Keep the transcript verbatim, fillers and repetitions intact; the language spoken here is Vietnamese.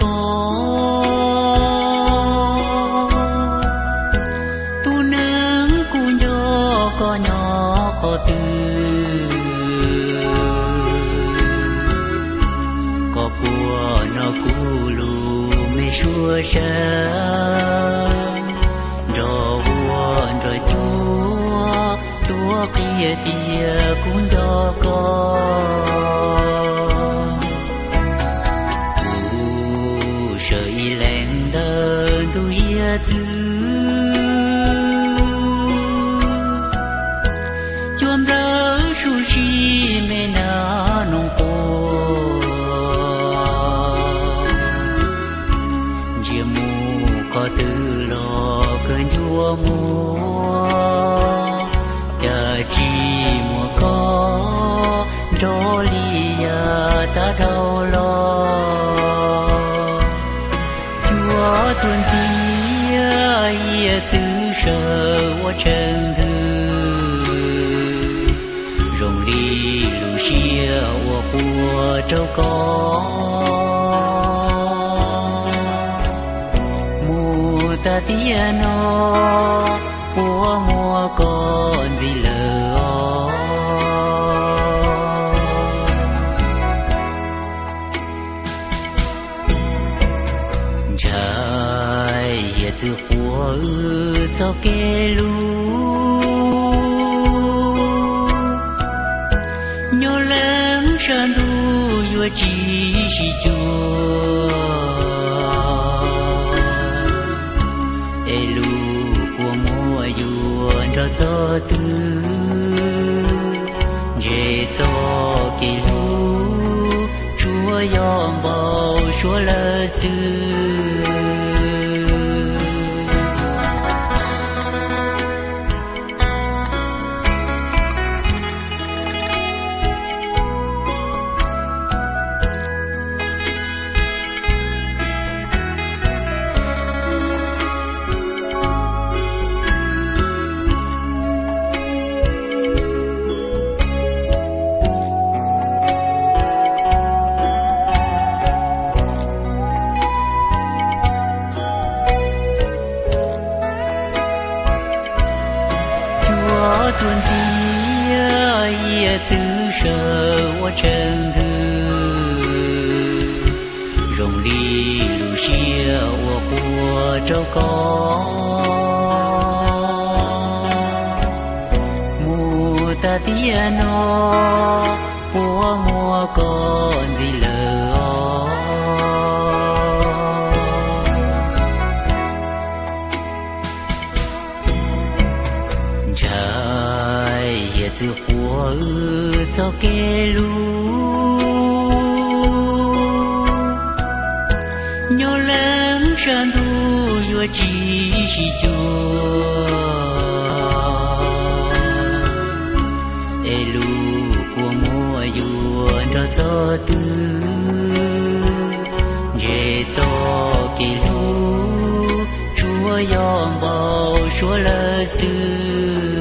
tu nâng cu nhỏ có nhỏ có từ có bùa nó cu lù mê xua xa rồi buồn rồi chúa tua kia tia cũng cho con u sợi lẹn đơn đuôi chữ chôm rỡ su chi mê na nông po chia mu có từ lo cơn chúa mua chờ chi mùa có cho lia ta đâu lo chúa tuân chi ai tự sợ我真的容里路线我活着高木的天哦我莫con gì lỡ trời hiện từ hoa cho kê lu nhớ lớn sơn đu vừa chỉ chỉ chúa cho tư dễ cho kỳ lũ chúa yom bao chúa lơ sư tuân chi ai tự sợ我真的容里路线我活着高木的天哦我莫con gì lỡ từ hoa cho kê lu nhớ lớn sơn đu vừa chỉ chỉ chúa e lu của mùa yuan cho cho tư dễ cho kê lu chúa yom bao chúa lơ sư